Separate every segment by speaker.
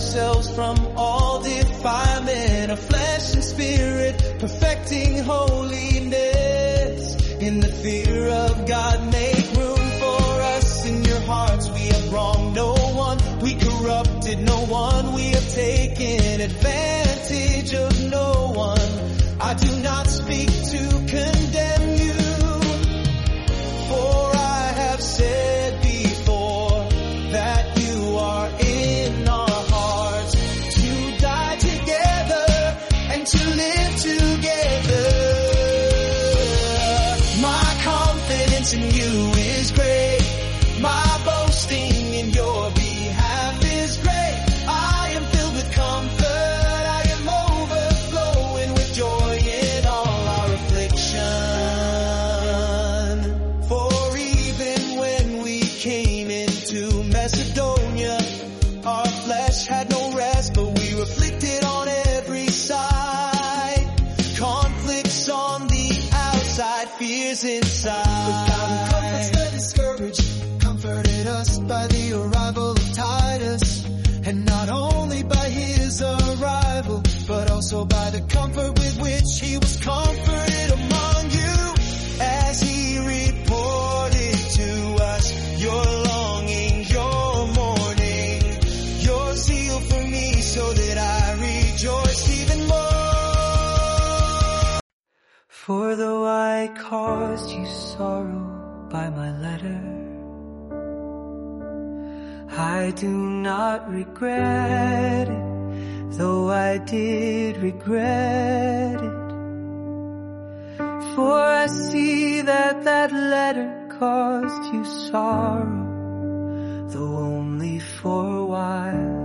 Speaker 1: ourselves from all defilement of flesh and spirit, perfecting holiness in the fear of God. Make room for us in your hearts. We have wronged no one, we corrupted no one, we have taken advantage of no one. I do not speak to condemn you, for I have said before that you are in our hearts, to die together and to live together. My confidence in you is great, my boasting in your behalf is great. I am filled with comfort, I am overflowing with joy in all our affliction. For even when we came into Macedonia, our flesh had no rest, but we were afflicted on every side. Conflicts on the outside, fears inside.
Speaker 2: But God comforts the discouraged, comforted us by the arrival of Titus. And not only by his arrival, but also by the comfort with which he was comforted among you, as he reported to us your longing, your mourning, your zeal for me, so that I rejoice even more.
Speaker 3: For though I caused you sorrow by my letter, I do not regret it, though I did regret it. For I see that that letter caused you sorrow, though only for a while.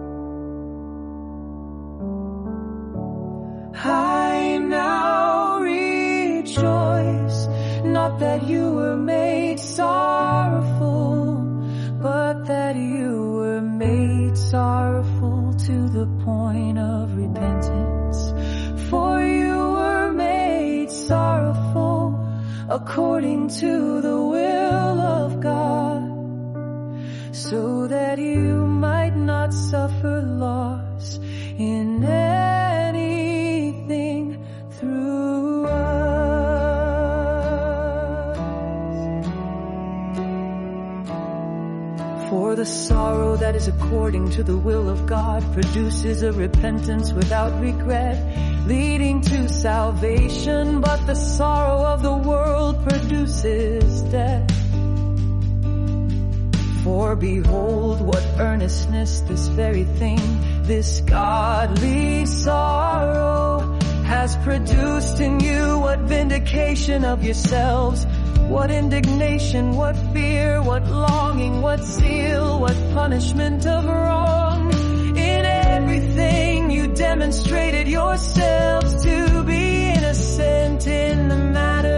Speaker 3: I now rejoice, not that you were made sorrowful, but that you were made sorrowful to the point of repentance. For you were made sorrowful according to the will of God, so that you might not suffer loss in anything through us. For the sorrow that is according to the will of God produces a repentance without regret, leading to salvation, but the sorrow of the world produces death. For behold, what earnestness this very thing, this godly sorrow, has produced in you. What vindication of yourselves, what indignation, what fear, what longing, what zeal, what punishment of wrong. In everything you demonstrated yourselves to be innocent in the matter.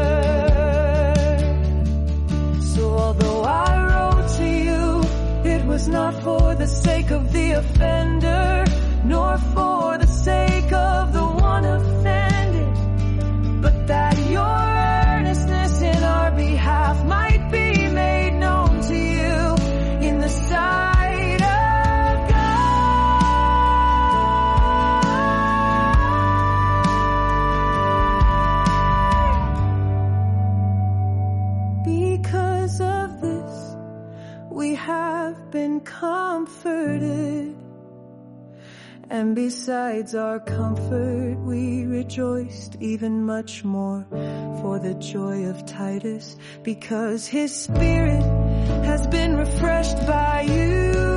Speaker 3: So although I wrote to you, it was not for the sake of the offender, nor for the sake of the one offended, but that your earnestness in our behalf might be made known to you in the sight of God. Because of this, we have been comforted. And besides our comfort, we rejoiced even much more for the joy of Titus, because his spirit has been refreshed by you.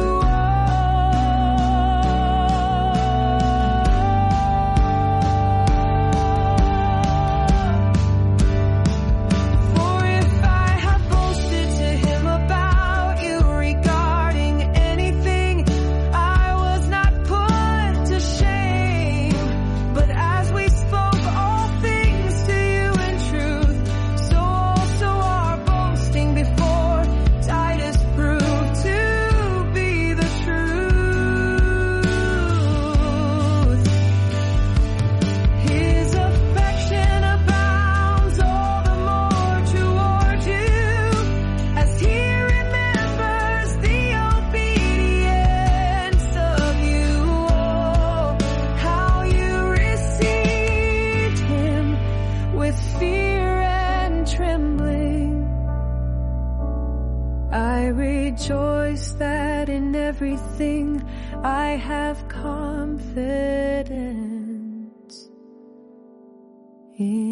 Speaker 3: Before Titus proved to everything, I have confidence in